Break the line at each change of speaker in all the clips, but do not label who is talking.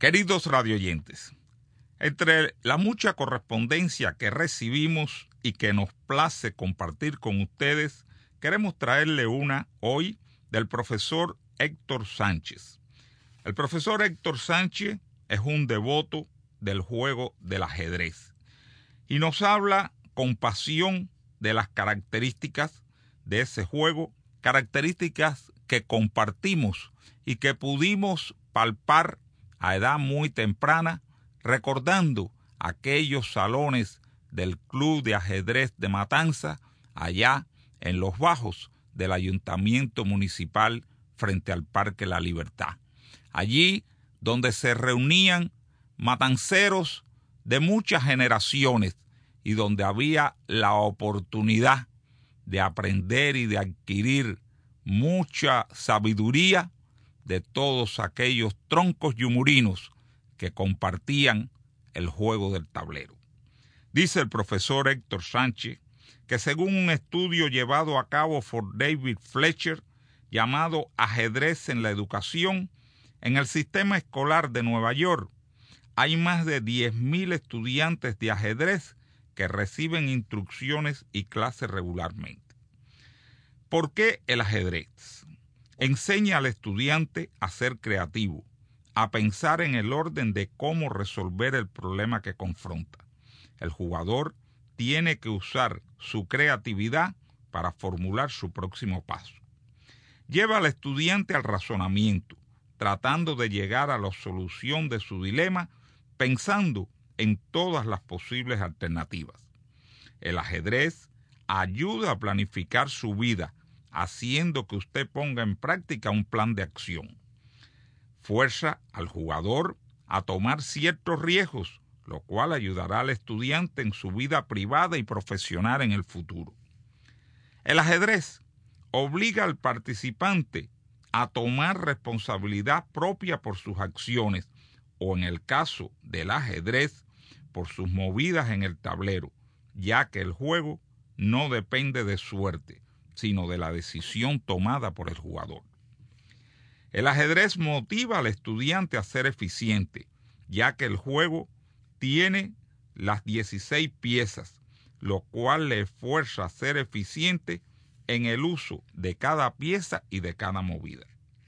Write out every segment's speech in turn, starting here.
Queridos radioyentes, entre la mucha correspondencia que recibimos y que nos place compartir con ustedes, queremos traerle una hoy del profesor Héctor Sánchez. El profesor Héctor Sánchez es un devoto del juego del ajedrez y nos habla con pasión de las características de ese juego, características que compartimos y que pudimos palpar a edad muy temprana, recordando aquellos salones del Club de Ajedrez de Matanza, allá en los bajos del Ayuntamiento Municipal frente al Parque La Libertad. Allí donde se reunían matanceros de muchas generaciones y donde había la oportunidad de aprender y de adquirir mucha sabiduría de todos aquellos troncos yumurinos que compartían el juego del tablero. Dice el profesor Héctor Sánchez que según un estudio llevado a cabo por David Fletcher llamado Ajedrez en la Educación, en el sistema escolar de Nueva York hay más de 10,000 estudiantes de ajedrez que reciben instrucciones y clases regularmente. ¿Por qué el ajedrez? Enseña al estudiante a ser creativo, a pensar en el orden de cómo resolver el problema que confronta. El jugador tiene que usar su creatividad para formular su próximo paso. Lleva al estudiante al razonamiento, tratando de llegar a la solución de su dilema, pensando en todas las posibles alternativas. El ajedrez ayuda a planificar su vida, haciendo que usted ponga en práctica un plan de acción. Fuerza al jugador a tomar ciertos riesgos, lo cual ayudará al estudiante en su vida privada y profesional en el futuro. El ajedrez obliga al participante a tomar responsabilidad propia por sus acciones, o en el caso del ajedrez, por sus movidas en el tablero, ya que el juego no depende de suerte, sino de la decisión tomada por el jugador. El ajedrez motiva al estudiante a ser eficiente, ya que el juego tiene las 16 piezas, lo cual le fuerza a ser eficiente en el uso de cada pieza y de cada movida.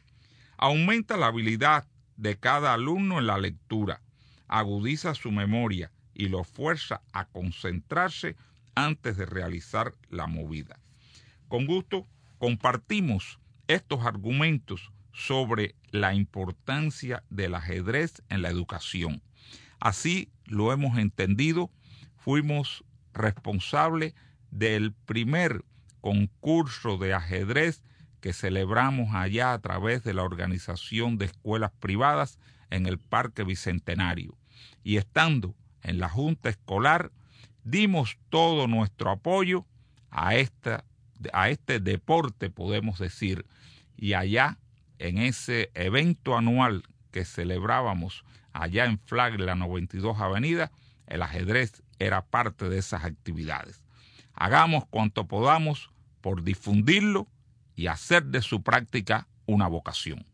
Aumenta la habilidad de cada alumno en la lectura, agudiza su memoria y lo fuerza a concentrarse antes de realizar la movida. Con gusto compartimos estos argumentos sobre la importancia del ajedrez en la educación. Así lo hemos entendido, fuimos responsables del primer concurso de ajedrez que celebramos allá a través de la Organización de Escuelas Privadas en el Parque Bicentenario. Y estando en la Junta Escolar, dimos todo nuestro apoyo a este deporte, podemos decir, y allá en ese evento anual que celebrábamos allá en Flagler, 92 Avenida, el ajedrez era parte de esas actividades. Hagamos cuanto podamos por difundirlo y hacer de su práctica una vocación.